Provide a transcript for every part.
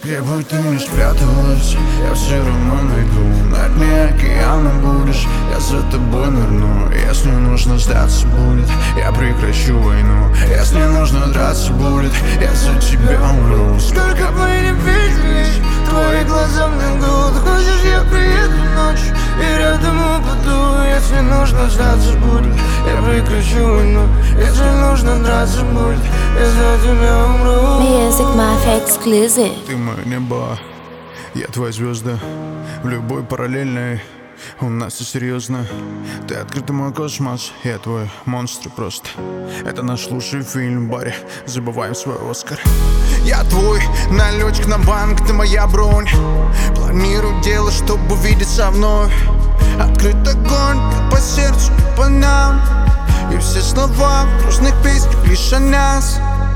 Где бы ты ни спряталась, я все равно найду. На дне океана будешь, я за тобой нырну. Если нужно сдаться будет, я прекращу войну. Если нужно драться будет, я за тебя умру. Сколько бы не виделись, твои глаза мне гуд. Хочешь, я приеду ночью и рядом упаду. Если нужно сдаться будет, я прекращу войну. Если нужно драться будет, я за тебя умру. Music Mafia Exclusive. Ты мое небо, я твоя звезда. В любой параллельной у нас все серьезно. Ты открытый мой космос, я твой монстр просто. Это наш лучший фильм в баре, забываем свой Оскар. Я твой налетчик на банк, ты моя бронь. Планирую дело, чтобы увидеться вновь. Открыт огонь, как по сердцу, как по нам. И все слова в грустных песнях лишь о нас.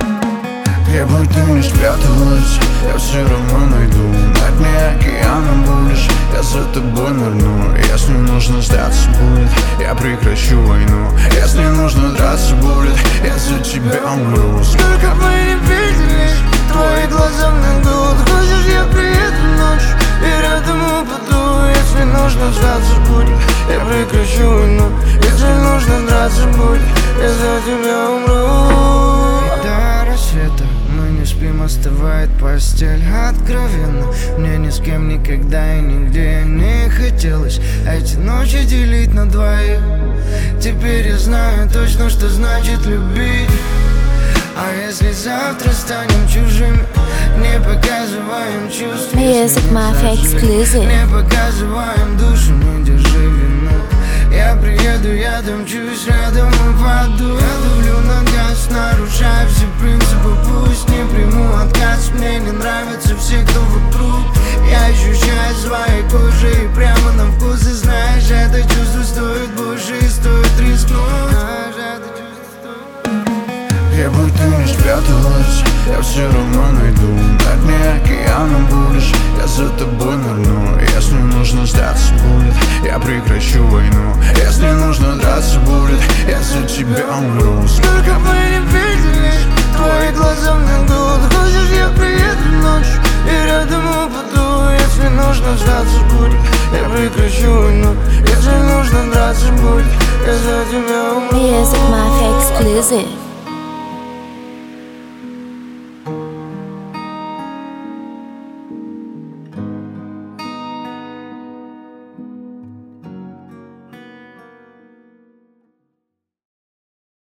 Где бы ты ни спряталась, я все равно найду. На дне океана будешь, я за тобой нырну. Если нужно сдаться будет, я прекращу войну. Если нужно драться будет, я за тебя умру. Сколько бы не виделись, твои глаза мне гуд. Хочешь, я приеду ночью и рядом упаду. Если нужно сдаться будет, я прекращу войну. Если нужно драться будет, я за тебя умру. До рассвета мы не спим, остывает постель. Откровенно, мне ни с кем никогда и нигде не хотелось эти ночи делить на двоих. Теперь я знаю точно, что значит любить. А если завтра станем чужими, не показываем чувств. Music Mafia Exclusive. Не показываем душу, не держи вину. Я приеду, я домчусь, рядом упаду. Я давлю на газ, нарушаю все принципы. Пусть не приму отказ, мне не нравятся все, кто вокруг. Я ощущаю своей кожей прямо на вкус. И знаешь, это чувство стоит больше и стоит рискнуть. Где бы ты ни спряталась, я все равно найду. На дне океана будешь, я за тобой нырну. Если нужно сдаться будет, я прекращу войну. Если нужно драться будет, я за тебя умру. Сколько бы не виделись, твои глаза мне гуд. Хочешь, я приеду ночью и рядом упаду. Если нужно сдаться будет, я прекращу войну. Если нужно драться будет, я за тебя умру. Music Mafia Exclusive.